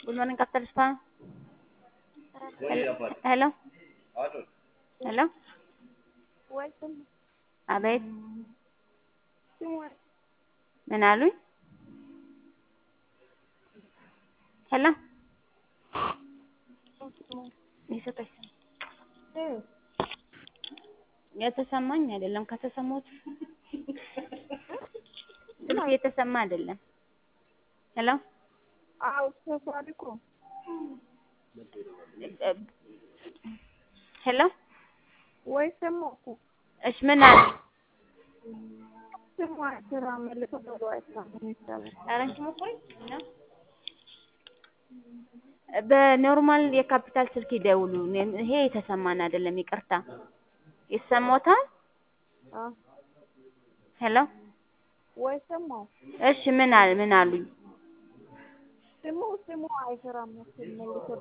Good morning, Captain Spa. Hello? Hello? Welcome. አቤት Sure. ምን አሉኝ? ሄሎ ይሰጠኝ የተሰማኝ አይደለም ከተሰማሁት ስልክ የተሰማ አይደለም። ሄሎ አው ሰፋሪኮ ሄሎ ወይ ሰሞኩ እሺ ምን አለ? ስሟ ስራ መልሶ ደውሏል ይችላል። አረንቺ ሞክሪ እና በኖርማል የካፒታል ስልክ ይደውሉ። ይሄ የተሰማን አይደለም ይቅርታ። ይሰማዎታል? ሄሎ ወይ ሰማው እሺ ምን አሉኝ? ስሙ አይሰራም መልሶ